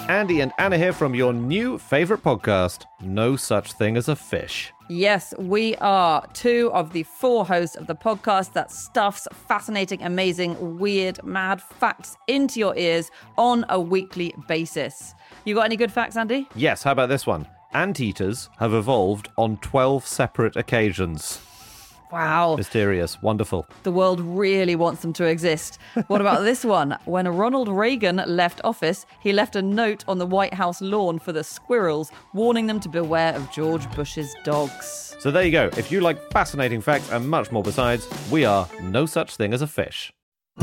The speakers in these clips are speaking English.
Andy and Anna here from your new favourite podcast, No Such Thing as a Fish. Yes, we are two of the four hosts of the podcast that stuffs fascinating, amazing, weird, mad facts into your ears on a weekly basis. You got any good facts, Andy? Yes, how about this one? Anteaters have evolved on 12 separate occasions. Wow. Mysterious. Wonderful. The world really wants them to exist. What about this one? When Ronald Reagan left office, he left a note on the White House lawn for the squirrels, warning them to beware of George Bush's dogs. So there you go. If you like fascinating facts and much more besides, we are No Such Thing as a Fish.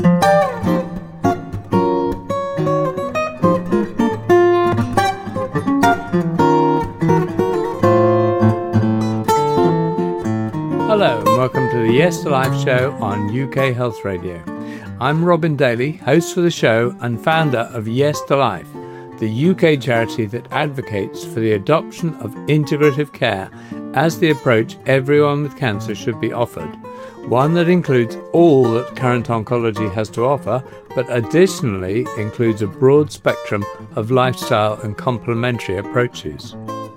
Hello and welcome to the Yes to Life show on UK Health Radio. I'm Robin Daly, host for the show and founder of Yes to Life, the UK charity that advocates for the adoption of integrative care as the approach everyone with cancer should be offered, one that includes all that current oncology has to offer, but additionally includes a broad spectrum of lifestyle and complementary approaches.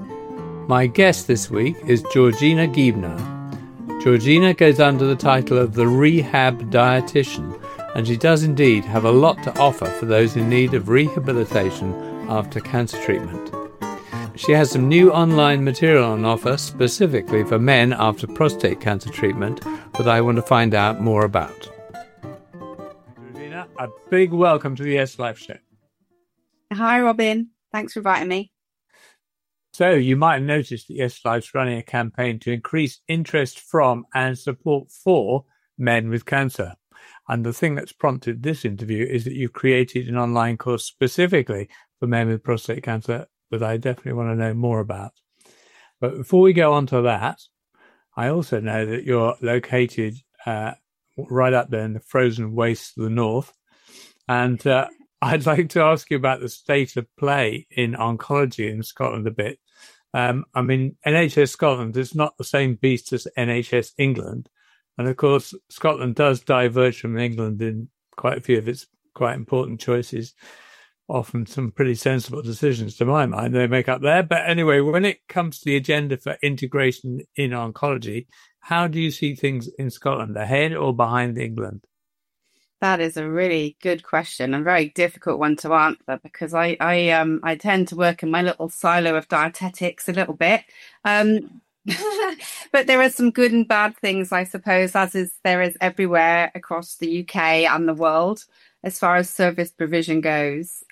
My guest this week is Georgina Giebner. Georgina goes under the title of the Rehab Dietitian, and she does indeed have a lot to offer for those in need of rehabilitation after cancer treatment. She has some new online material on offer specifically for men after prostate cancer treatment that I want to find out more about. Georgina, a big welcome to the Yes Life Show. Hi, Robin. Thanks for inviting me. So you might have noticed that Yes Life's running a campaign to increase interest from and support for men with cancer. And the thing that's prompted this interview is that you've created an online course specifically for men with prostate cancer that I definitely want to know more about. But before we go on to that, I also know that you're located right up there in the frozen wastes of the north. And I'd like to ask you about the state of play in oncology in Scotland a bit. I mean, NHS Scotland is not the same beast as NHS England. And of course, Scotland does diverge from England in quite a few of its quite important choices, often some pretty sensible decisions to my mind they make up there. But anyway, when it comes to the agenda for integration in oncology, how do you see things in Scotland, ahead or behind England? That is a really good question and very difficult one to answer because I tend to work in my little silo of dietetics a little bit. But there are some good and bad things, I suppose, there is everywhere across the UK and the world as far as service provision goes.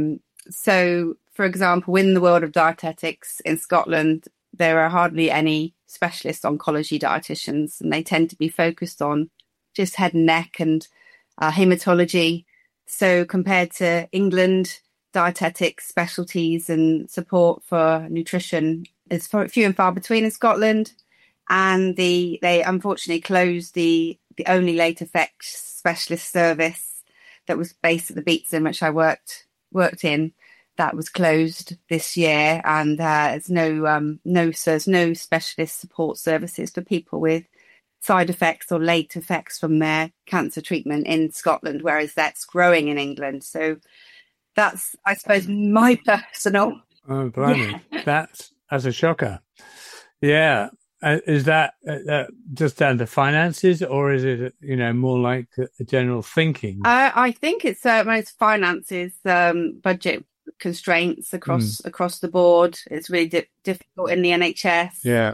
So, for example, in the world of dietetics in Scotland, there are hardly any specialist oncology dietitians, and they tend to be focused on just head and neck and hematology. So compared to England, dietetics, specialties and support for nutrition is few and far between in Scotland. And they unfortunately closed the only late effects specialist service that was based at the Beats in which I worked in. That was closed this year, and there's no specialist support services for people with side effects or late effects from their cancer treatment in Scotland, whereas that's growing in England. So that's, I suppose, my personal. Oh, blimey. Yeah. That's a shocker. Yeah. Is that just down to finances, or is it, more like a general thinking? I think it's finances, budget constraints across the board. It's really difficult in the NHS. Yeah.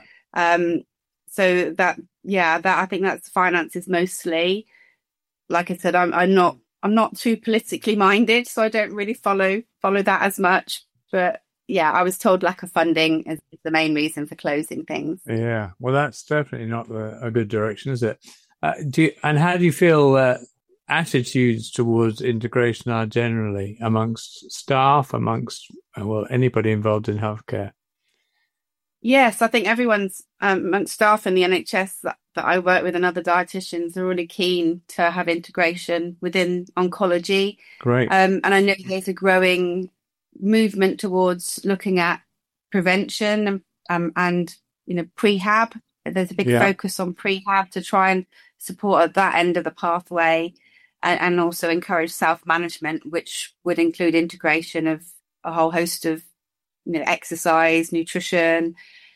So that I think that's finances mostly. Like I said, I'm not too politically minded, so I don't really follow that as much. But yeah, I was told lack of funding is the main reason for closing things. Yeah, well, that's definitely not a good direction, is it? And how do you feel attitudes towards integration are generally amongst staff, amongst anybody involved in healthcare? Yes, I think everyone's amongst staff in the NHS that I work with and other dietitians are really keen to have integration within oncology. Great. And I know there's a growing movement towards looking at prevention and prehab. There's a big focus on prehab to try and support at that end of the pathway, and also encourage self-management, which would include integration of a whole host of, exercise, nutrition,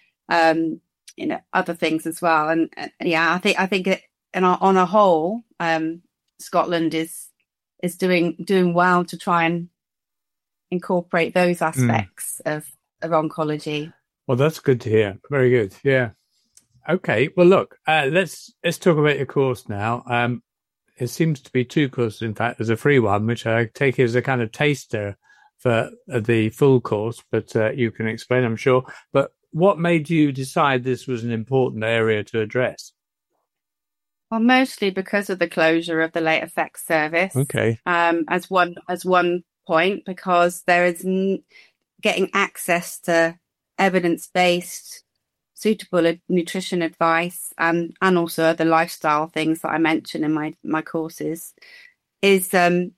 other things as well. And I think it, and on a whole, Scotland is doing well to try and incorporate those aspects of oncology. Well, that's good to hear. Very good. Yeah. Okay. Well, look, let's talk about your course now. It seems to be 2 courses, in fact. There's a free one, which I take as a kind of taster for the full course, but you can explain, I'm sure. But what made you decide this was an important area to address? Well, mostly because of the closure of the late effects service. Okay. As one point, because there is getting access to evidence-based, suitable nutrition advice, and also the lifestyle things that I mentioned in my courses, is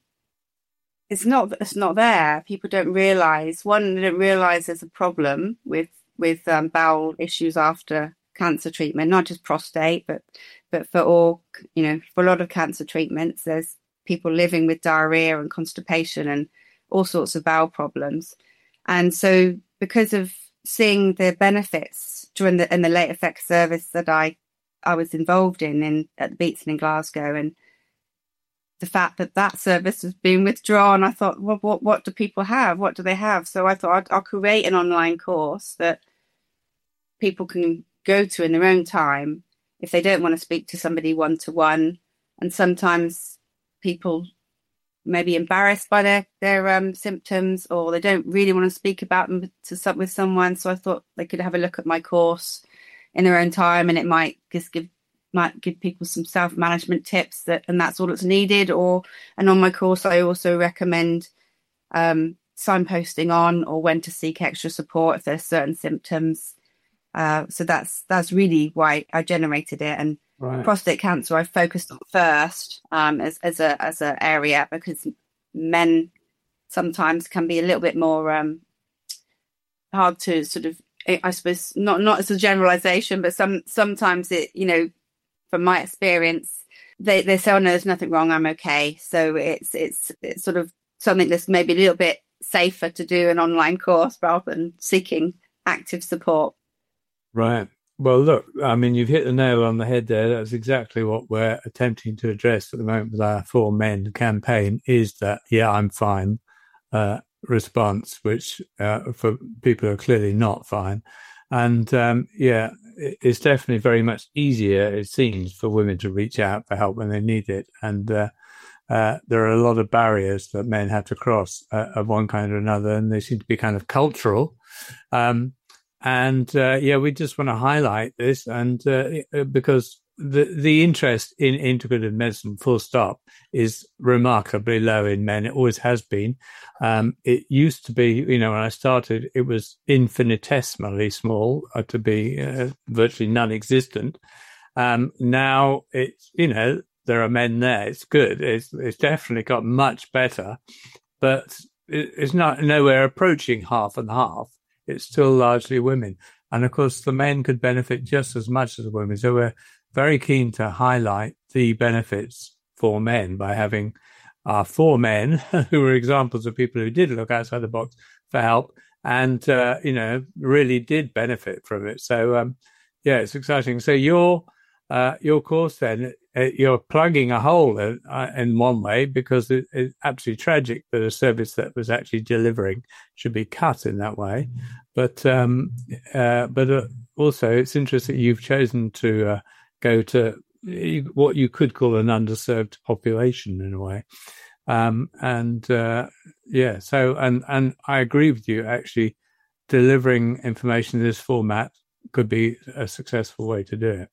it's not there. People don't realise. One, they don't realise there's a problem with bowel issues after cancer treatment, not just prostate, but for all, for a lot of cancer treatments, there's people living with diarrhea and constipation and all sorts of bowel problems. And so because of seeing the benefits during in the late effects service that I was involved in at the Beatson in Glasgow, and the fact that service has been withdrawn, I thought, well, what do people have? What do they have? So I thought I'll create an online course that people can go to in their own time if they don't want to speak to somebody one-to-one. And sometimes people may be embarrassed by their symptoms, or they don't really want to speak about them with someone. So I thought they could have a look at my course in their own time, and it might just give people some self-management tips, and that's all that's needed. And on my course, I also recommend signposting on or when to seek extra support if there's certain symptoms. So that's really why I generated it. And right. Prostate cancer I focused on first as a area, because men sometimes can be a little bit more hard to sort of, I suppose, not as a generalization, but sometimes it, from my experience, they say, oh no, there's nothing wrong, I'm okay. So it's sort of something that's maybe a little bit safer to do an online course rather than seeking active support. Right. Well, look, I mean, you've hit the nail on the head there. That's exactly what we're attempting to address at the moment with our For Men campaign, is that, yeah, I'm fine response, which for people who are clearly not fine. And it's definitely very much easier, it seems, for women to reach out for help when they need it. And there are a lot of barriers that men have to cross of one kind or another, and they seem to be kind of cultural. We just want to highlight this, and because the interest in integrative medicine, full stop, is remarkably low in men. It always has been. It used to be, when I started, it was infinitesimally small, to be virtually non-existent. Now it's, there are men there. It's good. It's definitely got much better, but it's nowhere approaching half and half. It's still largely women. And of course, the men could benefit just as much as the women. So we're very keen to highlight the benefits for men by having our 4 men who were examples of people who did look outside the box for help and, really did benefit from it. So, it's exciting. So your course then, you're plugging a hole in one way, because it's absolutely tragic that a service that was actually delivering should be cut in that way. But also it's interesting you've chosen to go to what you could call an underserved population in a way. So I agree with you, actually, delivering information in this format could be a successful way to do it.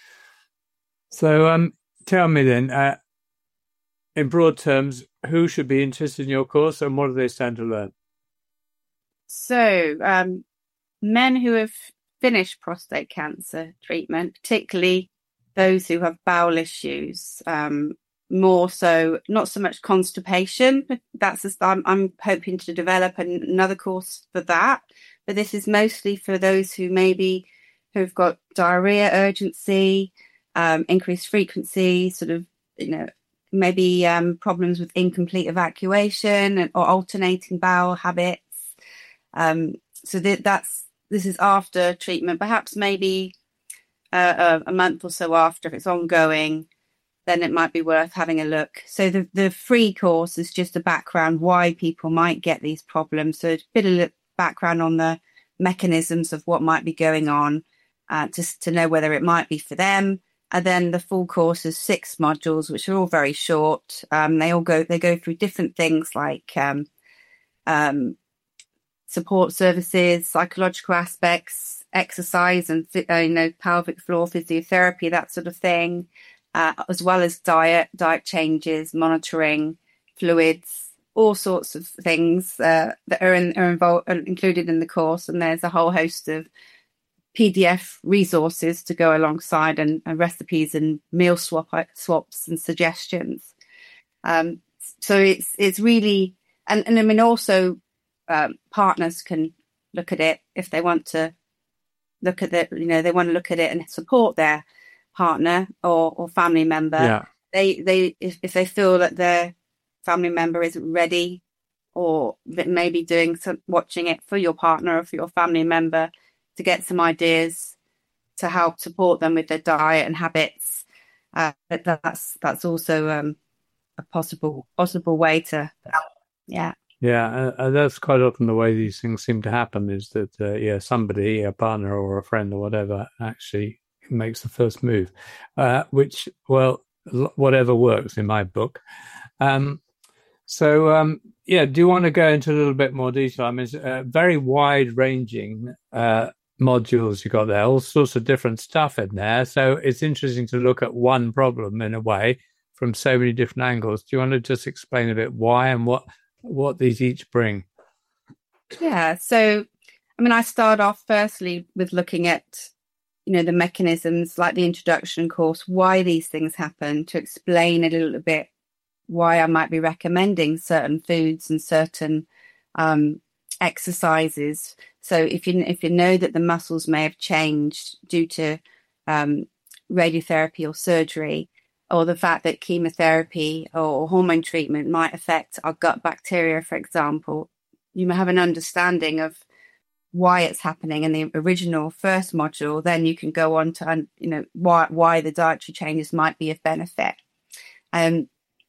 So tell me then, in broad terms, who should be interested in your course and what do they stand to learn? So men who have finished prostate cancer treatment, particularly those who have bowel issues, more so, not so much constipation. I'm hoping to develop another course for that. But this is mostly for those who've got diarrhea, urgency, increased frequency, sort of, maybe problems with incomplete evacuation or alternating bowel habits, So this is after treatment, perhaps maybe a month or so after. If it's ongoing, then it might be worth having a look. So the free course is just a background why people might get these problems. So a bit of background on the mechanisms of what might be going on, just to know whether it might be for them. And then the full course is 6 modules, which are all very short. They go through different things like support services, psychological aspects, exercise, and pelvic floor physiotherapy, that sort of thing, as well as diet changes, monitoring, fluids, all sorts of things that are included in the course. And there's a whole host of PDF resources to go alongside, and recipes and meal swaps and suggestions. So it's really, and I mean, also partners can look at it if they want to look at it. They want to look at it and support their partner or family member. Yeah. If they feel that their family member isn't ready, or that maybe watching it for your partner or for your family member, to get some ideas to help support them with their diet and habits. But that's also a possible way to help. Yeah. Yeah, that's quite often the way these things seem to happen, is that, somebody, a partner or a friend or whatever, actually makes the first move, which, well, whatever works in my book. Do you want to go into a little bit more detail? I mean, it's very wide-ranging modules you got there, all sorts of different stuff in there. So it's interesting to look at one problem in a way from so many different angles. Do you want to just explain a bit why and what these each bring? Yeah. So, I mean, I start off firstly with looking at, the mechanisms, like the introduction course, why these things happen, to explain a little bit why I might be recommending certain foods and certain exercises. So if you know that the muscles may have changed due to radiotherapy or surgery, or the fact that chemotherapy or hormone treatment might affect our gut bacteria, for example, you may have an understanding of why it's happening in the original first module. Then you can go on to why the dietary changes might be of benefit. The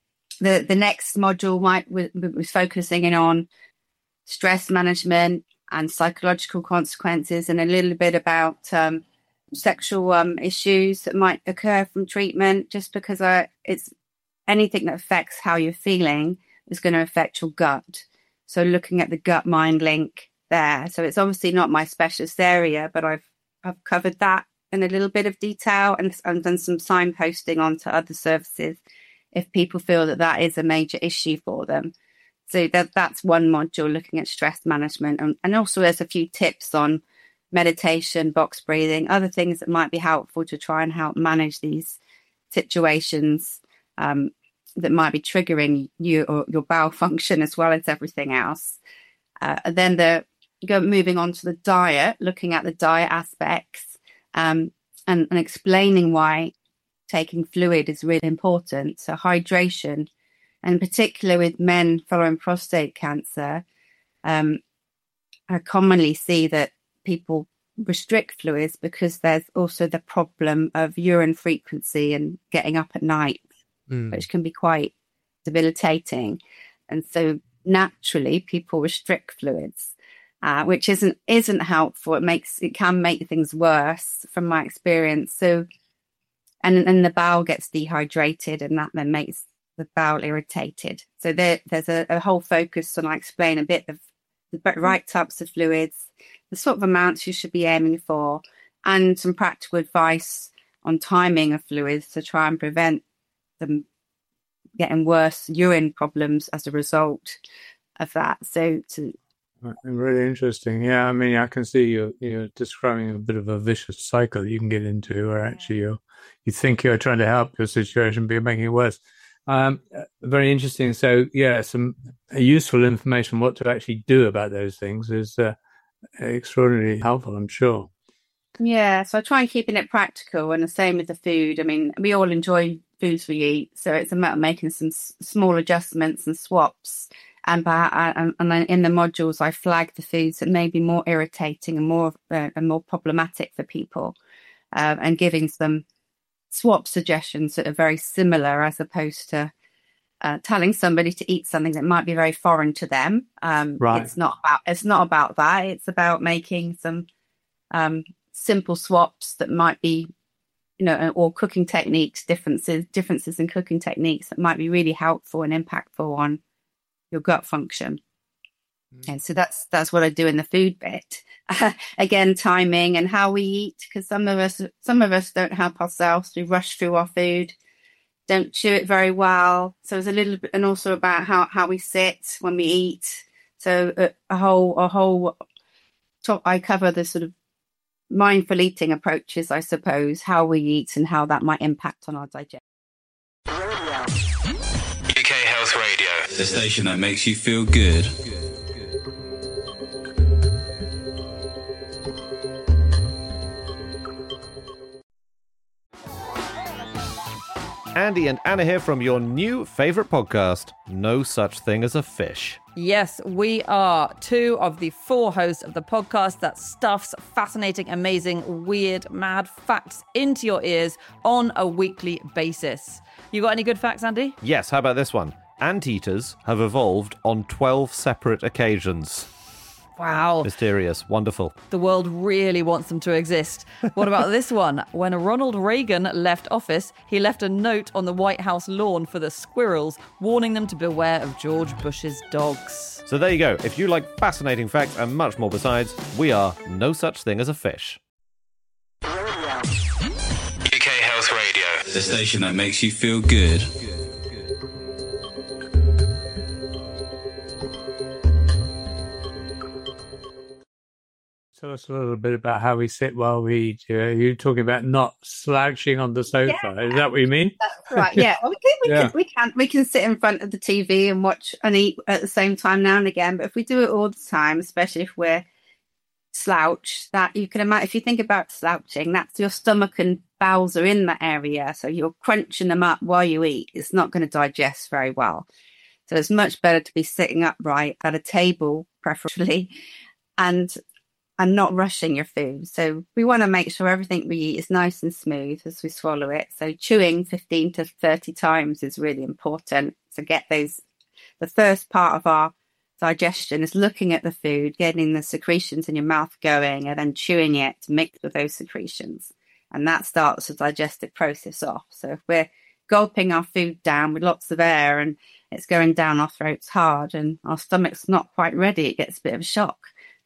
next module was focusing in on stress management and psychological consequences, and a little bit about sexual issues that might occur from treatment, just because it's anything that affects how you're feeling is going to affect your gut. So looking at the gut-mind link there. So it's obviously not my specialist area, but I've covered that in a little bit of detail and done some signposting onto other services if people feel that is a major issue for them. So that's one module, looking at stress management. And also there's a few tips on meditation, box breathing, other things that might be helpful to try and help manage these situations that might be triggering you or your bowel function, as well as everything else. And then moving on to the diet, looking at the diet aspects and explaining why taking fluid is really important. So hydration, and in particular with men following prostate cancer, I commonly see that people restrict fluids because there's also the problem of urine frequency and getting up at night, which can be quite debilitating. And so naturally people restrict fluids, which isn't helpful. It can make things worse from my experience. So, and the bowel gets dehydrated, and that then makes the bowel irritated. So there's a whole focus on, I explain a bit of the right types of fluids, the sort of amounts you should be aiming for, and some practical advice on timing of fluids to try and prevent them getting worse urine problems as a result of that. So really interesting. Yeah, I mean, I can see you're describing a bit of a vicious cycle that you can get into, where actually you think you're trying to help your situation, but you're making it worse. Very interesting. So yeah, some useful information what to actually do about those things is extraordinarily helpful, I'm sure. Yeah, so I try and keeping it practical, and the same with the food. I mean, we all enjoy foods we eat, so it's a matter of making some small adjustments and swaps, And then in the modules, I flag the foods that may be more irritating and more problematic for people, and giving some swap suggestions that are very similar, as opposed to telling somebody to eat something that might be very foreign to them. Right. It's not about that. It's about making some simple swaps that might be, or cooking techniques, differences in cooking techniques that might be really helpful and impactful on your gut function. And so that's what I do in the food bit. Again, timing and how we eat, because some of us don't help ourselves. We rush through our food, don't chew it very well. So it's a little bit, and also about how we sit when we eat. So a whole top, I cover the sort of mindful eating approaches, I suppose, how we eat and how that might impact on our digestion. UK Health Radio, the station that makes you feel good. Andy and Anna here from your new favourite podcast, No Such Thing as a Fish. Yes, we are two of the four hosts of the podcast that stuffs fascinating, amazing, weird, mad facts into your ears on a weekly basis. You got any good facts, Andy? Yes, how about this one? Anteaters have evolved on 12 separate occasions. Wow. Mysterious. Wonderful. The world really wants them to exist. What about this one? When Ronald Reagan left office, he left a note on the White House lawn for the squirrels, warning them to beware of George Bush's dogs. So there you go. If you like fascinating facts and much more besides, we are No Such Thing as a Fish. UK Health Radio, the station that makes you feel good. Tell us a little bit about how we sit while we eat. You're talking about not slouching on the sofa. Yeah. Is that what you mean? That's right. Yeah. Well, we can sit in front of the TV and watch and eat at the same time now and again. But if we do it all the time, especially if we're slouched, that you can imagine, if you think about slouching, that's your stomach and bowels are in that area. So you're crunching them up while you eat. It's not going to digest very well. So it's much better to be sitting upright at a table, preferably, and not rushing your food. So we want to make sure everything we eat is nice and smooth as we swallow it. So chewing 15 to 30 times is really important to get those. The first part of our digestion is looking at the food, getting the secretions in your mouth going, and then chewing it to mix with those secretions. And that starts the digestive process off. So if we're gulping our food down with lots of air and it's going down our throats hard and our stomach's not quite ready, it gets a bit of a shock.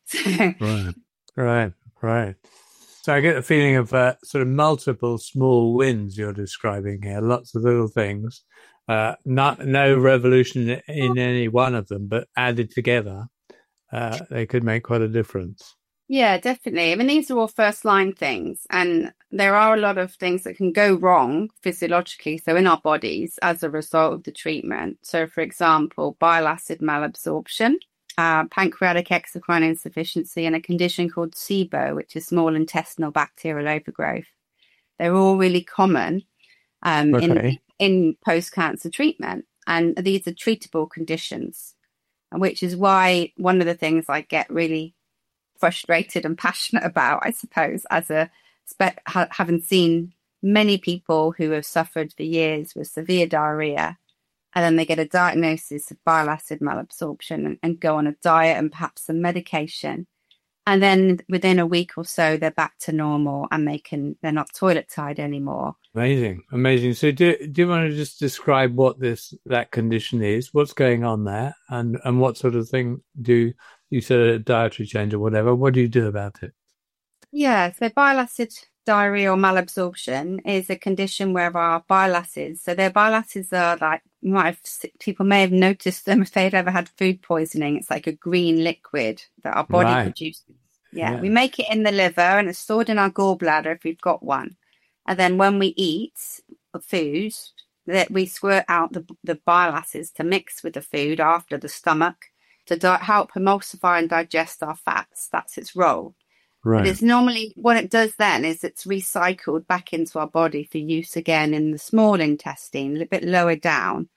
Right. So I get the feeling of sort of multiple small wins you're describing here, lots of little things, no revolution in any one of them, but added together, they could make quite a difference. Yeah, definitely. I mean, these are all first line things, and there are a lot of things that can go wrong physiologically, so in our bodies as a result of the treatment. So, for example, bile acid malabsorption, pancreatic exocrine insufficiency, and a condition called SIBO, which is small intestinal bacterial overgrowth. They're all really common in post-cancer treatment, and these are treatable conditions, which is why one of the things I get really frustrated and passionate about, I suppose, as having seen many people who have suffered for years with severe diarrhea, and then they get a diagnosis of bile acid malabsorption and go on a diet and perhaps some medication. And then within a week or so, they're back to normal and they're not toilet tied anymore. Amazing. So do you want to just describe what that condition is, what's going on there, and what sort of thing you said a dietary change or whatever, what do you do about it? Yeah, so bile acid diarrhea or malabsorption is a condition where our bile acids, so their bile acids are like, people may have noticed them if they've ever had food poisoning. It's like a green liquid that our body produces. Yeah, we make it in the liver and it's stored in our gallbladder if we've got one. And then when we eat food, that we squirt out the bile acids to mix with the food after the stomach to help emulsify and digest our fats. That's its role. Right. But it's normally, what it does then is it's recycled back into our body for use again in the small intestine, a little bit lower down.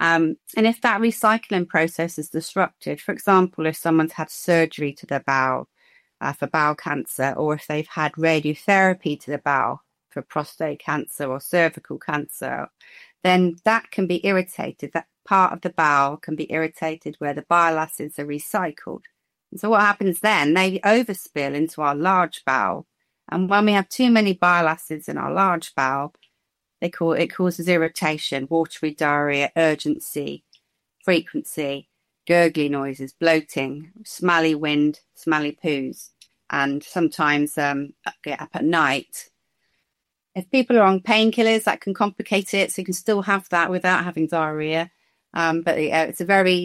And if that recycling process is disrupted, for example, if someone's had surgery to their bowel for bowel cancer, or if they've had radiotherapy to the bowel for prostate cancer or cervical cancer, then that can be irritated. That part of the bowel can be irritated where the bile acids are recycled. And so what happens then? They overspill into our large bowel. And when we have too many bile acids in our large bowel, it causes irritation, watery diarrhea, urgency, frequency, gurgly noises, bloating, smelly wind, smelly poos, and sometimes get up at night. If people are on painkillers, that can complicate it. So you can still have that without having diarrhea. But it's a very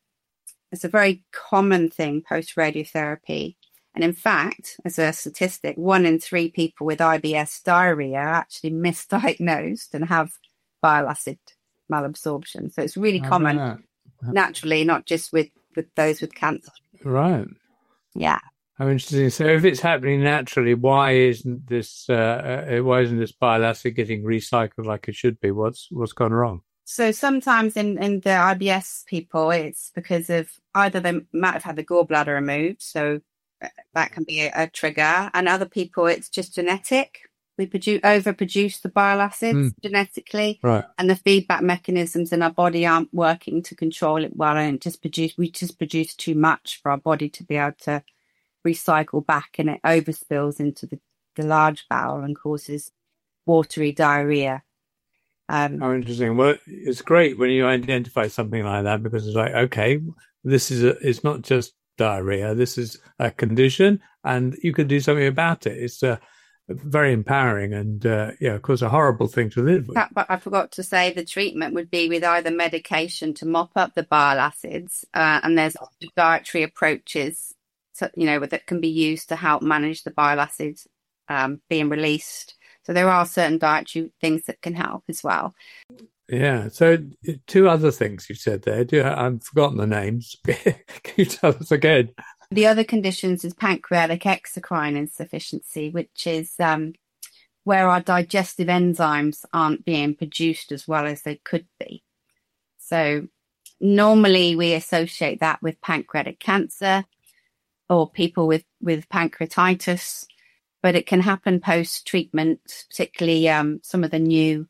common thing post radiotherapy. And in fact, as a statistic, 1 in 3 people with IBS diarrhea are actually misdiagnosed and have bile acid malabsorption. So it's really common naturally, not just with those with cancer. Right. Yeah. How interesting. So if it's happening naturally, why isn't this bile acid getting recycled like it should be? What's gone wrong? So sometimes in the IBS people, it's because of either they might have had the gallbladder removed, so that can be a trigger. And other people, it's just genetic. We overproduce the bile acids genetically, right? And the feedback mechanisms in our body aren't working to control it well, and we just produce too much for our body to be able to recycle back, and it overspills into the large bowel and causes watery diarrhea. How interesting. Well, it's great when you identify something like that, because it's like, okay, it's not just diarrhea, this is a condition and you can do something about it. It's very empowering and, of course, a horrible thing to live with. But I forgot to say the treatment would be with either medication to mop up the bile acids, and there's dietary approaches, that can be used to help manage the bile acids being released. So there are certain dietary things that can help as well. Yeah. So 2 other things you said there. I've forgotten the names. Can you tell us again? The other conditions is pancreatic exocrine insufficiency, which is where our digestive enzymes aren't being produced as well as they could be. So normally we associate that with pancreatic cancer or people with pancreatitis, but it can happen post-treatment, particularly some of the new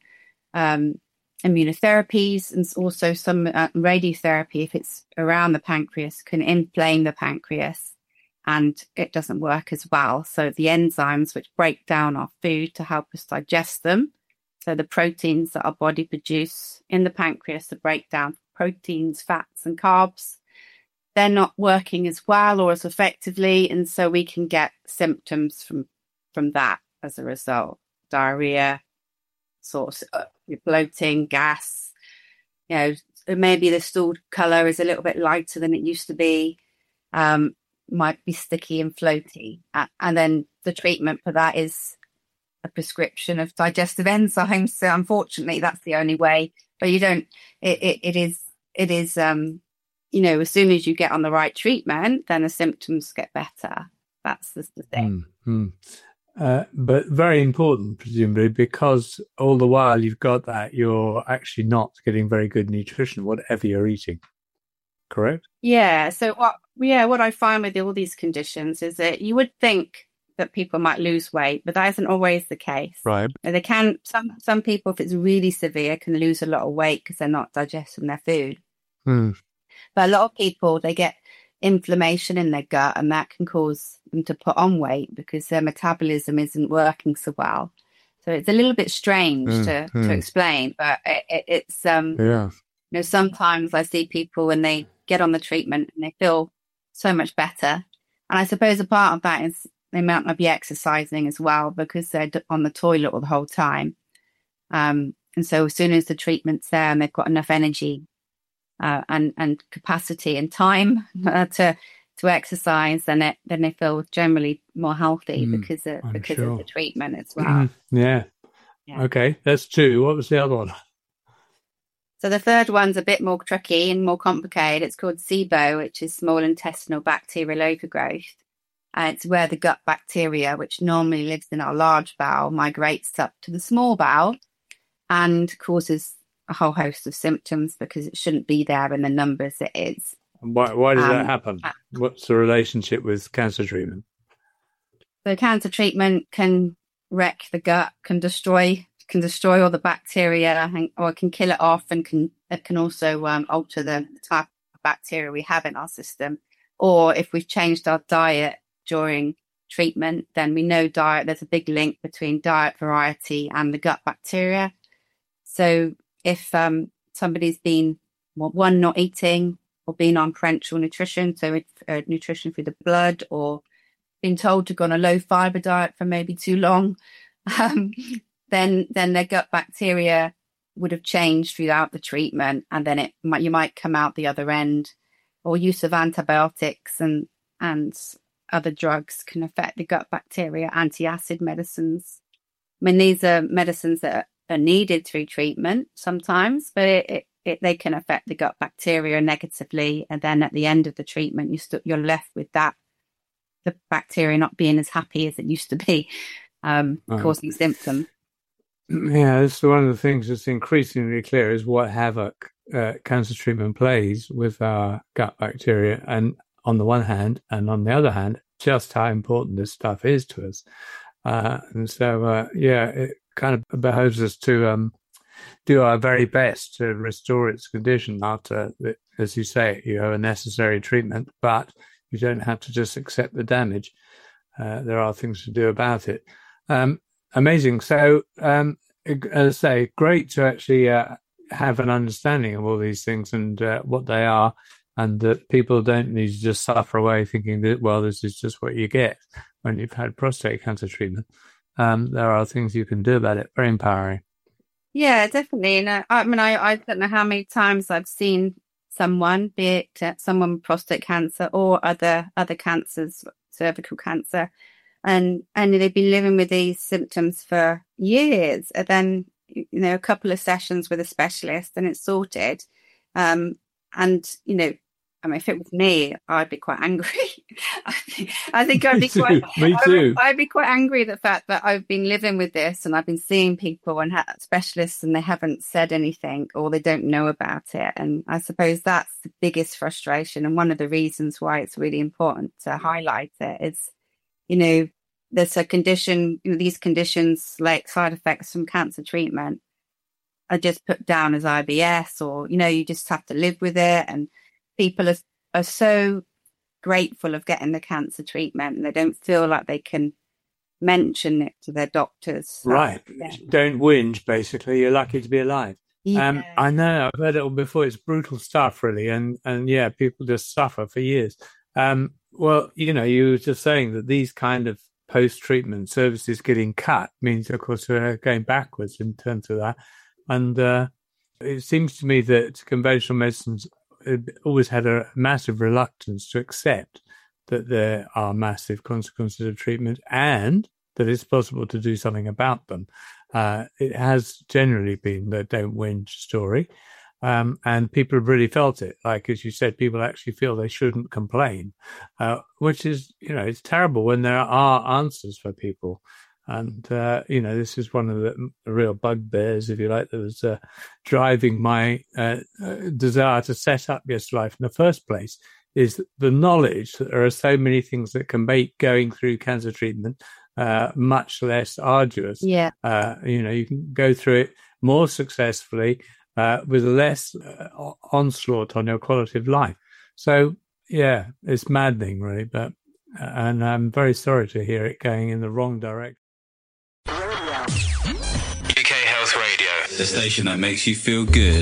immunotherapies, and also some radiotherapy, if it's around the pancreas, can inflame the pancreas and it doesn't work as well. So the enzymes which break down our food to help us digest them, so the proteins that our body produce in the pancreas to break down proteins, fats and carbs, they're not working as well or as effectively, and so we can get symptoms from that as a result. Diarrhea, sort of bloating, gas, maybe the stool colour is a little bit lighter than it used to be, might be sticky and floaty. And then the treatment for that is a prescription of digestive enzymes. So unfortunately, that's the only way. But you don't, it is, as soon as you get on the right treatment, then the symptoms get better. That's the thing. Mm-hmm. But very important, presumably, because all the while you've got that, you're actually not getting very good nutrition, whatever you're eating. Correct? Yeah. So what I find with all these conditions is that you would think that people might lose weight, but that isn't always the case. Right. They can, some people, if it's really severe, can lose a lot of weight because they're not digesting their food. But a lot of people, they get inflammation in their gut, and that can cause them to put on weight because their metabolism isn't working so well. So it's a little bit strange to explain, but it's sometimes I see people when they get on the treatment and they feel so much better, and I suppose a part of that is they might not be exercising as well because they're on the toilet all the whole time, and so as soon as the treatment's there and they've got enough energy and capacity and time to exercise, then they feel generally more healthy because of the treatment as well. Yeah. Okay, that's 2. What was the other one? So the third one's a bit more tricky and more complicated. It's called SIBO, which is small intestinal bacterial overgrowth. And it's where the gut bacteria, which normally lives in our large bowel, migrates up to the small bowel and causes a whole host of symptoms because it shouldn't be there in the numbers it is. And why does that happen? What's the relationship with cancer treatment? So cancer treatment can wreck the gut, can destroy all the bacteria, or can kill it off, and it can also alter the type of bacteria we have in our system. Or if we've changed our diet during treatment, then we know there's a big link between diet variety and the gut bacteria. So if somebody's been not eating or been on parenteral nutrition, so nutrition through the blood, or been told to go on a low fiber diet for maybe too long, then their gut bacteria would have changed throughout the treatment, and then you might come out the other end. Or use of antibiotics and other drugs can affect the gut bacteria, anti-acid medicines. I mean, these are medicines that are needed through treatment sometimes, but they can affect the gut bacteria negatively. And then at the end of the treatment, you're left with the bacteria not being as happy as it used to be, causing symptoms. Yeah, that's one of the things that's increasingly clear is what havoc cancer treatment plays with our gut bacteria, and on the one hand, and on the other hand, just how important this stuff is to us. And so, it kind of behoves us to do our very best to restore its condition after, as you say, you have a necessary treatment, but you don't have to just accept the damage. There are things to do about it. Amazing. So, as I say, great to actually have an understanding of all these things and what they are, and that people don't need to just suffer away thinking that, well, this is just what you get when you've had prostate cancer treatment. There are things you can do about it. Very empowering. Yeah, definitely. And I don't know how many times I've seen someone, be it someone with prostate cancer or other cancers, cervical cancer, and they've been living with these symptoms for years, and then a couple of sessions with a specialist and it's sorted. And if it was me, I'd be quite angry. I think I'd be quite. Me too. I'd be quite angry at the fact that I've been living with this and I've been seeing people and specialists, and they haven't said anything or they don't know about it. And I suppose that's the biggest frustration, and one of the reasons why it's really important to highlight it is, there's a condition. These conditions, like side effects from cancer treatment, are just put down as IBS, or you just have to live with it. And people are so grateful of getting the cancer treatment, and they don't feel like they can mention it to their doctors. Right. Don't whinge, basically. You're lucky to be alive. Yeah. I know. I've heard it all before. It's brutal stuff, really. And yeah, people just suffer for years. Well, you were just saying that these kind of post-treatment services getting cut means, of course, we're going backwards in terms of that. And it seems to me that conventional medicine's always had a massive reluctance to accept that there are massive consequences of treatment and that it's possible to do something about them. It has generally been the don't whinge story. And people have really felt it. Like, as you said, people actually feel they shouldn't complain, which is, it's terrible when there are answers for people. And, this is one of the real bugbears, if you like, that was driving my desire to set up Yes Life in the first place, is the knowledge that there are so many things that can make going through cancer treatment much less arduous. Yeah. You can go through it more successfully with less onslaught on your quality of life. So, yeah, it's maddening, really. And I'm very sorry to hear it going in the wrong direction. UK Health Radio, the station that makes you feel good.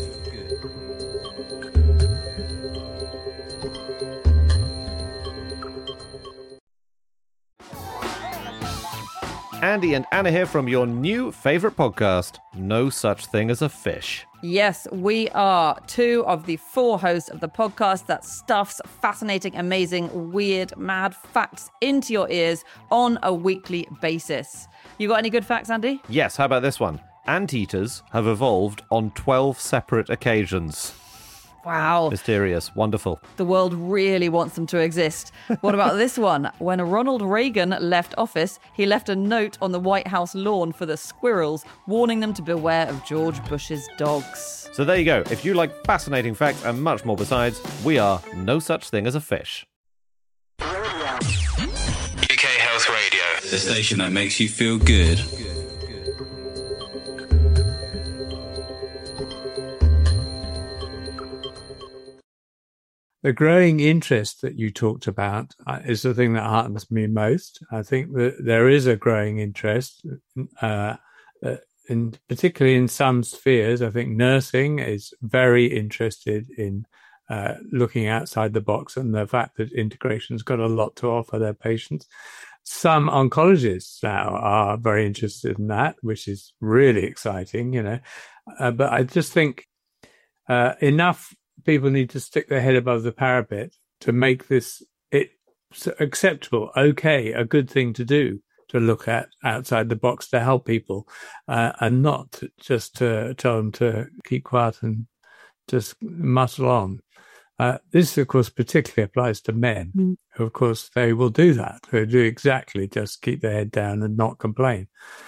Andy and Anna here from your new favourite podcast, No Such Thing as a Fish. Yes, we are two of the four hosts of the podcast that stuffs fascinating, amazing, weird, mad facts into your ears on a weekly basis. You got any good facts, Andy? Yes, how about this one? Anteaters have evolved on 12 separate occasions. Wow. Mysterious. Wonderful. The world really wants them to exist. What about this one? When Ronald Reagan left office, he left a note on the White House lawn for the squirrels, warning them to beware of George Bush's dogs. So there you go. If you like fascinating facts and much more besides, we are No Such Thing as a Fish. UK Health Radio, the station that makes you feel good. The growing interest that you talked about is the thing that heartens me most. I think that there is a growing interest, particularly in some spheres. I think nursing is very interested in looking outside the box and the fact that integration's got a lot to offer their patients. Some oncologists now are very interested in that, which is really exciting, But I just think enough people need to stick their head above the parapet to make this acceptable, okay, a good thing to do, to look at outside the box to help people, and not just to tell them to keep quiet and just muscle on. This, of course, particularly applies to men, who, of course, they will do that, who do exactly just keep their head down and not complain.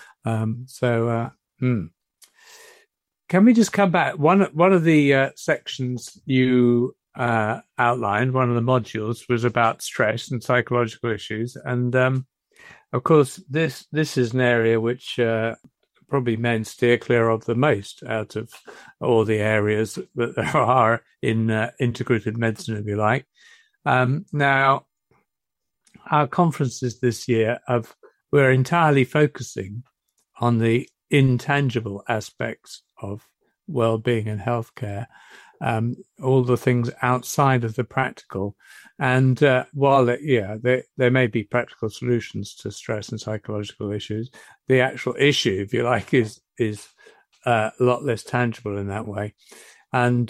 Can we just come back? One of the sections you outlined, one of the modules, was about stress and psychological issues. And, of course, this is an area which probably men steer clear of the most out of all the areas that there are in integrative medicine, if you like. Now, our conferences this year we're entirely focusing on the intangible aspects of well-being and healthcare, all the things outside of the practical. And while there may be practical solutions to stress and psychological issues, the actual issue, if you like, is a lot less tangible in that way. And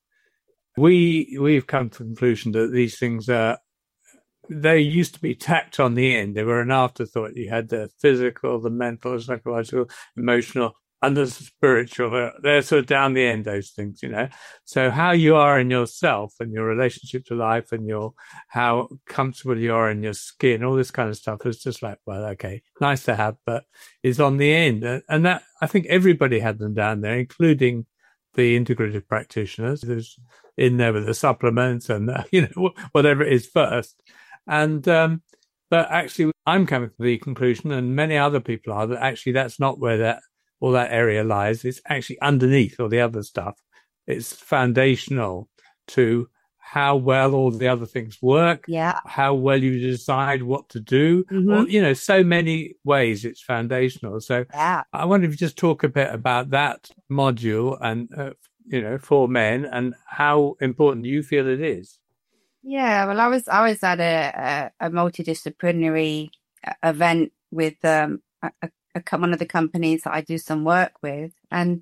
we've come to the conclusion that these things they used to be tacked on the end. They were an afterthought. You had the physical, the mental, psychological, emotional, and the spiritual. They're sort of down the end, those things, So how you are in yourself and your relationship to life and how comfortable you are in your skin, all this kind of stuff is just like, well, okay, nice to have, but is on the end. And that, I think everybody had them down there, including the integrative practitioners. There's in there with the supplements and, whatever it is first. And, but actually I'm coming to the conclusion, and many other people are, that actually that's not where all that area lies. It's actually underneath all the other stuff. It's foundational to how well all the other things work, how well you decide what to do. Well, so many ways it's foundational. So I wonder if you just talk a bit about that module and, for men, and how important you feel it is. Yeah, well, I was at a multidisciplinary event with one of the companies that I do some work with, and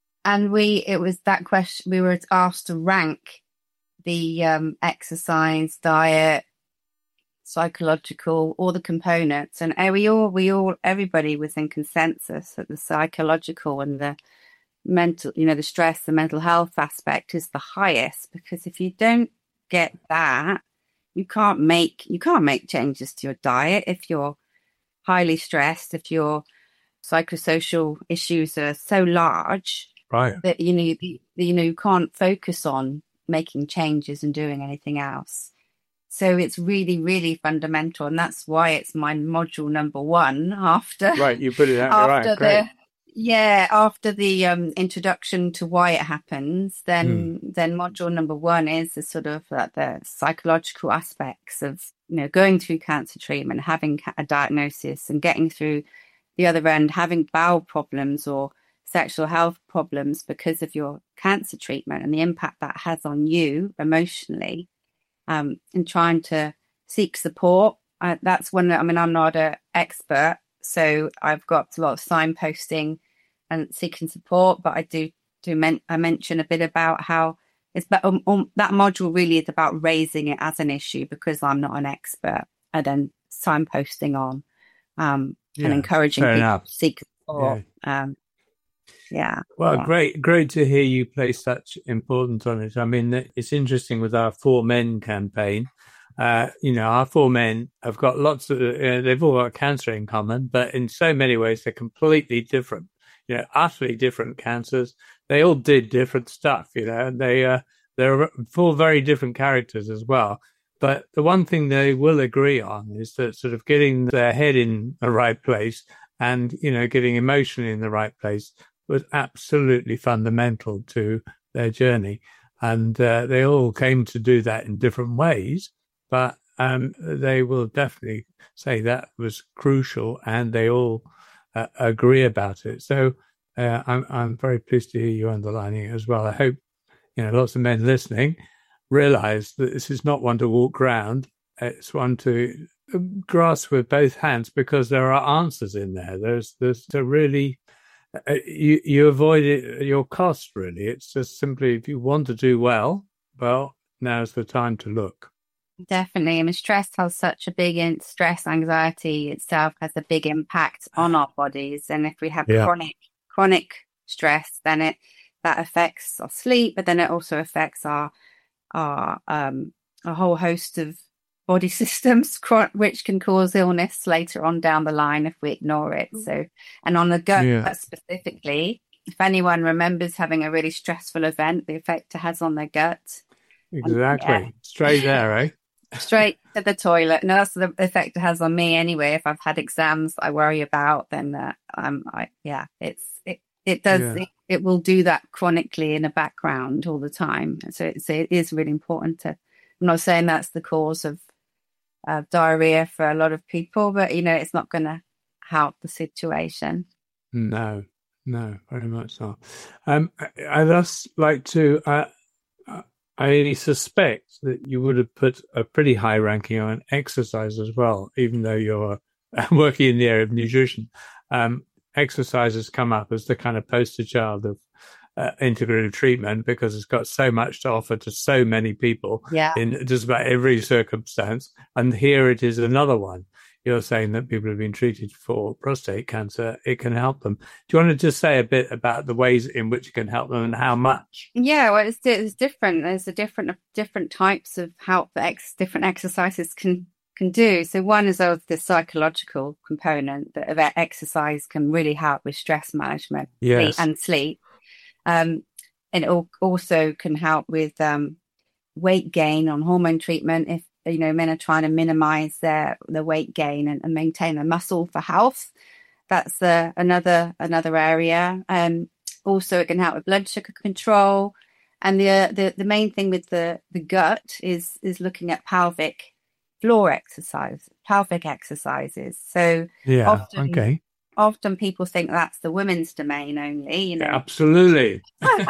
it was that question. We were asked to rank the exercise, diet, psychological, all the components, and everybody was in consensus that the psychological and the mental, the stress, the mental health aspect is the highest, because if you don't get that, you can't make changes to your diet if you're highly stressed, if your psychosocial issues are so large, right, that you can't focus on making changes and doing anything else. So it's really, really fundamental, and that's why it's my module number 1 after. Right, you put it out right. Great. After the introduction to why it happens, then module number 1 is the sort of the psychological aspects of going through cancer treatment, having a diagnosis, and getting through the other end, having bowel problems or sexual health problems because of your cancer treatment and the impact that has on you emotionally, and trying to seek support. That's one that, I'm not an expert, so I've got a lot of signposting and seeking support, but I mention a bit about how it's that module really is about raising it as an issue, because I'm not an expert, and then signposting on and encourring people to seek support. Yeah. Well, Yeah. great to hear you place such importance on it. I mean, it's interesting with our 4Men campaign. Our 4Men have got lots of, they've all got cancer in common, but in so many ways, they're completely different, utterly different cancers. They all did different stuff, and they're 4 very different characters as well. But the one thing they will agree on is that sort of getting their head in the right place and, getting emotionally in the right place was absolutely fundamental to their journey. And they all came to do that in different ways, but they will definitely say that was crucial, and they all agree about it. So I'm very pleased to hear you underlining it as well. I hope lots of men listening realize that this is not one to walk around. It's one to grasp with both hands, because there are answers in there. There's a really you avoid it, your cost, really. It's just simply, if you want to do well, now's the time to look. Definitely. I mean, stress has such a big stress, anxiety itself has a big impact on our bodies. And if we have chronic stress, then that affects our sleep, but then it also affects our a whole host of body systems, which can cause illness later on down the line if we ignore it. So, and on the gut specifically, if anyone remembers having a really stressful event, the effect it has on their gut. Exactly. Straight there, eh? Straight to the toilet. No, that's the effect it has on me anyway. If I've had exams I worry about, then it will do that chronically in the background all the time. So it is really important to. I'm not saying that's the cause of diarrhea for a lot of people, but it's not going to help the situation. No, very much not. I'd just like to. I suspect that you would have put a pretty high ranking on exercise as well, even though you're working in the area of nutrition. Exercise has come up as the kind of poster child of integrative treatment, because it's got so much to offer to so many people in just about every circumstance. And here it is, another one. You're saying that people have been treated for prostate cancer, it can help them. Do you want to just say a bit about the ways in which it can help them and how much? Yeah, well, it's different. There's different types of help that different exercises can do. So one is the psychological component that exercise can really help with stress management and sleep. And it also can help with weight gain on hormone treatment. If men are trying to minimize their weight gain and maintain their muscle for health, that's another area. Also, it can help with blood sugar control. And the main thing with the gut is looking at pelvic floor pelvic exercises. So often people think that's the women's domain only. Absolutely.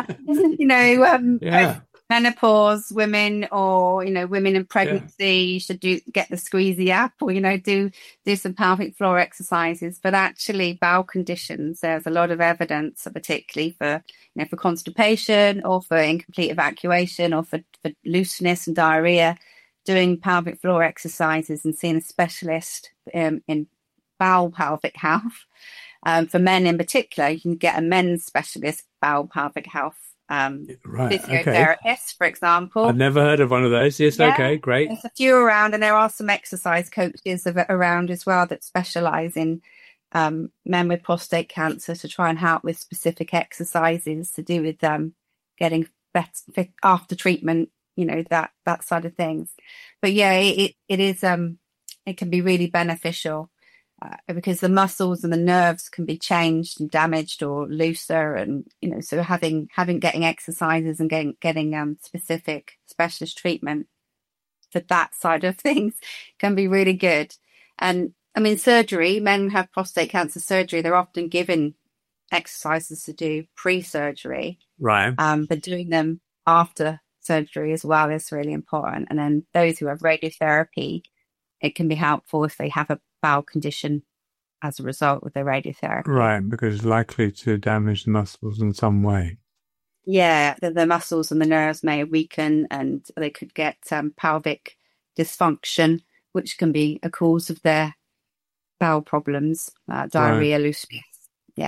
Menopause women, or women in pregnancy should get the Squeezy app, or do some pelvic floor exercises. But actually, bowel conditions, there's a lot of evidence, particularly for for constipation or for incomplete evacuation or for looseness and diarrhea. Doing pelvic floor exercises and seeing a specialist in bowel pelvic health. For men in particular, you can get a men's specialist bowel pelvic health physiotherapist, for example. I've never heard of one of those. Yes, okay, great. There's a few around, and there are some exercise coaches around as well that specialise in men with prostate cancer to try and help with specific exercises to do with getting better after treatment. That side of things. But it is it can be really beneficial because the muscles and the nerves can be changed and damaged or looser, and so getting exercises and getting specific specialist treatment for that side of things can be really good. And I mean, surgery, men who have prostate cancer surgery, they're often given exercises to do pre-surgery, right? But doing them after surgery as well is really important. And then those who have radiotherapy, it can be helpful if they have a bowel condition as a result of their radiotherapy. Right, because it's likely to damage the muscles in some way. Yeah, the muscles and the nerves may weaken, and they could get pelvic dysfunction, which can be a cause of their bowel problems, diarrhea, looseness. Yeah,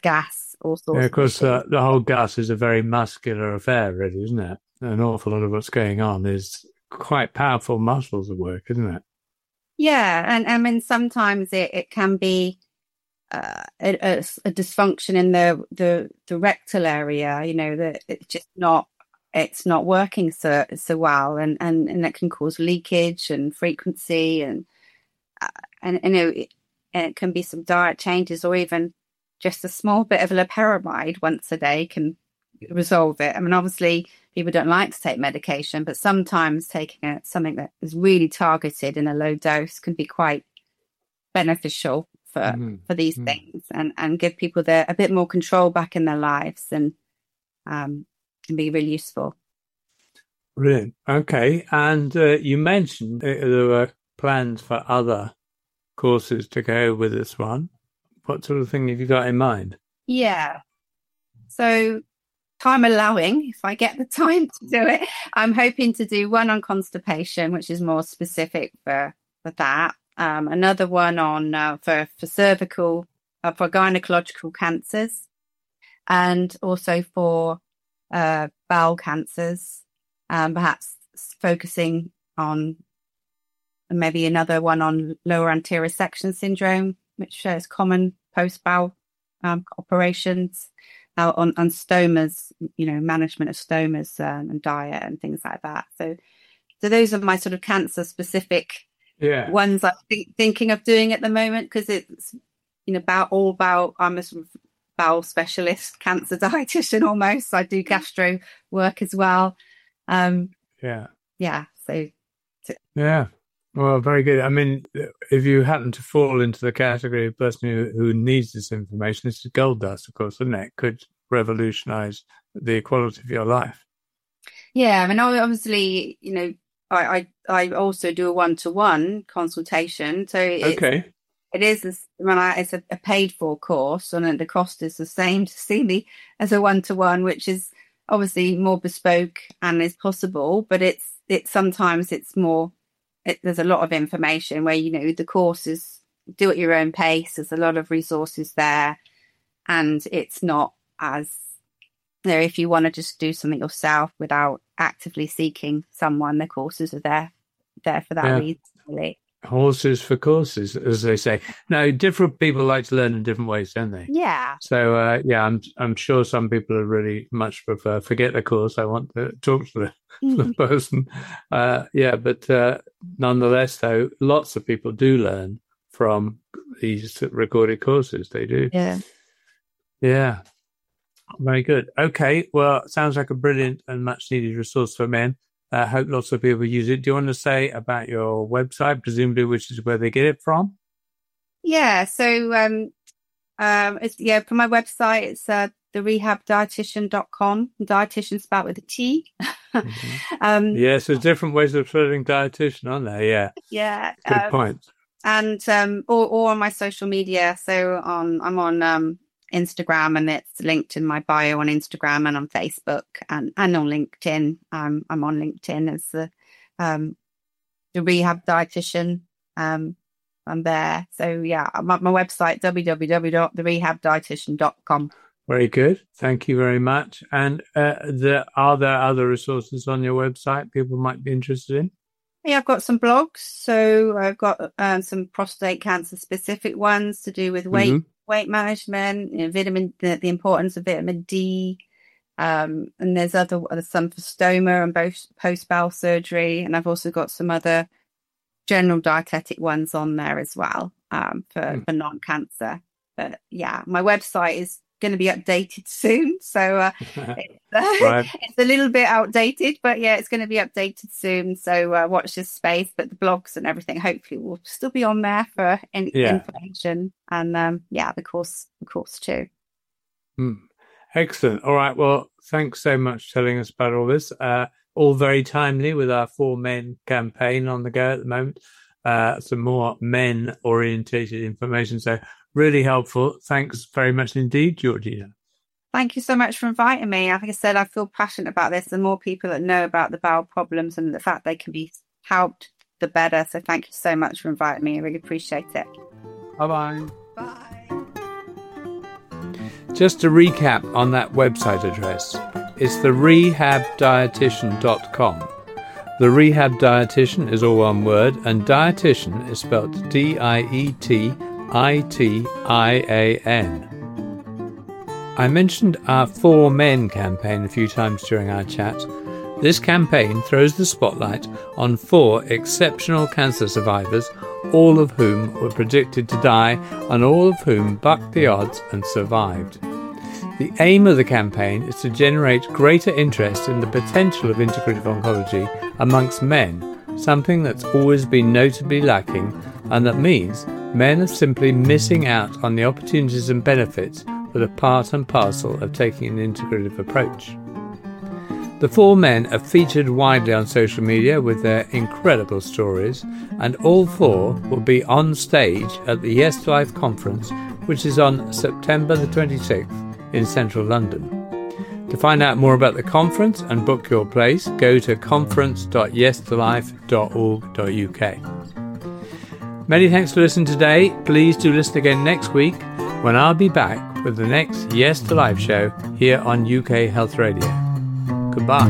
gas, all sorts. Yeah, of course, the whole gas is a very muscular affair, really, isn't it? An awful lot of what's going on is quite powerful muscles at work, isn't it? Yeah, and I mean sometimes it can be a dysfunction in the rectal area. You know, that it's not working so well, and it can cause leakage and frequency, and you know, it can be some diet changes, or even just a small bit of loperamide once a day can resolve it. I mean, obviously people don't like to take medication, but sometimes taking something that is really targeted in a low dose can be quite beneficial for these things, and give people a bit more control back in their lives, and can be really useful. Brilliant. Okay. And you mentioned there were plans for other courses to go with this one. What sort of thing have you got in mind? Yeah. So, time allowing, if I get the time to do it, I'm hoping to do one on constipation, which is more specific for that. Another one on for cervical, for gynecological cancers, and also for bowel cancers. Perhaps focusing on maybe another one on lower anterior section syndrome, which is common post-bowel operations, on stomas, you know, management of stomas and diet and things like that. So those are my sort of cancer-specific ones I'm thinking of doing at the moment, because it's, you know, I'm a sort of bowel specialist, cancer dietitian almost. I do gastro work as well. Yeah. Well, very good. I mean, if you happen to fall into the category of person who needs this information, this is gold dust, of course, isn't it? It could revolutionize the quality of your life. Yeah, I mean, obviously, you know, I also do a one-to-one consultation. So it is it's a paid-for course, and the cost is the same to see me as a one-to-one, which is obviously more bespoke and is possible, but sometimes it's more. There's a lot of information where, you know, the course is do at your own pace. There's a lot of resources there, and it's not as, you know, if you want to just do something yourself without actively seeking someone, the courses are there for that reason, really. Horses for courses, as they say. Now, different people like to learn in different ways, don't they? Yeah. So, I'm sure some people are really much prefer, forget the course, I want to talk to the person. But nonetheless, though, lots of people do learn from these recorded courses. They do. Yeah. Yeah. Very good. Okay. Well, sounds like a brilliant and much needed resource for men. I hope lots of people use it. Do you want to say about your website, presumably, which is where they get it from? Yeah. So, for my website, it's therehabdietitian.com. Dietitian spelled with a T. Yes, there's different ways of spelling dietitian on there. Yeah. Yeah. Good point. And or on my social media. So I'm on Instagram, and it's linked in my bio on Instagram and on Facebook and on LinkedIn. I'm on LinkedIn as the Rehab Dietitian. I'm there. So yeah, I'm at my website, www.therehabdietitian.com. Very good. Thank you very much. And are there other resources on your website people might be interested in? Yeah, I've got some blogs. So I've got some prostate cancer specific ones to do with weight management, you know, the importance of vitamin D. And there's some for stoma and both post-bowel surgery. And I've also got some other general dietetic ones on there as well, for non-cancer. But yeah, my website is going to be updated soon, so it's a little bit outdated, but yeah, it's going to be updated soon, so watch this space. But the blogs and everything hopefully will still be on there for information, and the course too. Excellent. All right, well, thanks so much for telling us about all this, all very timely with our 4 Men campaign on the go at the moment. Some more men orientated information, so really helpful. Thanks very much indeed, Georgina. Thank you so much for inviting me. Like I said, I feel passionate about this. The more people that know about the bowel problems and the fact they can be helped, the better. So thank you so much for inviting me. I really appreciate it. Bye-bye. Bye. Just to recap on that website address, it's therehabdietitian.com. The Rehab Dietitian is all one word, and dietitian is spelled Dietition. I mentioned our For Men campaign a few times during our chat. This campaign throws the spotlight on 4 exceptional cancer survivors, all of whom were predicted to die and all of whom bucked the odds and survived. The aim of the campaign is to generate greater interest in the potential of integrative oncology amongst men, something that's always been notably lacking, and that means men are simply missing out on the opportunities and benefits that are part and parcel of taking an integrative approach. The 4 men are featured widely on social media with their incredible stories, and all 4 will be on stage at the Yes to Life conference, which is on September the 26th in central London. To find out more about the conference and book your place, go to conference.yestolife.org.uk. Many thanks for listening today. Please do listen again next week when I'll be back with the next Yes to Life show here on UK Health Radio. Goodbye.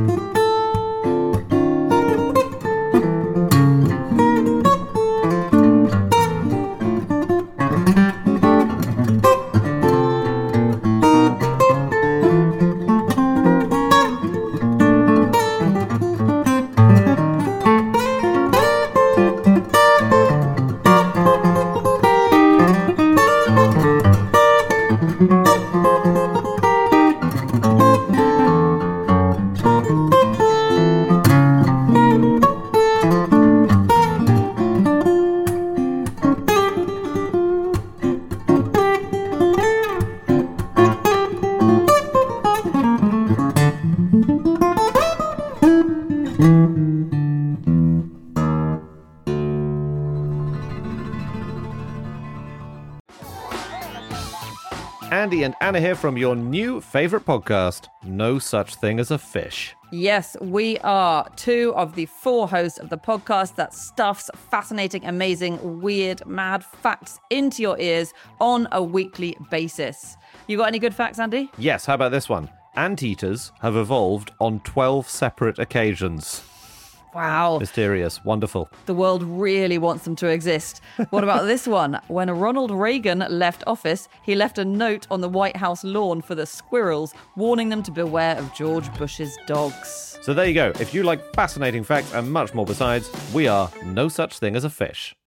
Andy and Anna here from your new favourite podcast, No Such Thing as a Fish. Yes, we are 2 of the 4 hosts of the podcast that stuffs fascinating, amazing, weird, mad facts into your ears on a weekly basis. You got any good facts, Andy? Yes, how about this one? Anteaters have evolved on 12 separate occasions. Wow. Mysterious. Wonderful. The world really wants them to exist. What about this one? When Ronald Reagan left office, he left a note on the White House lawn for the squirrels, warning them to beware of George Bush's dogs. So there you go. If you like fascinating facts and much more besides, we are No Such Thing as a Fish.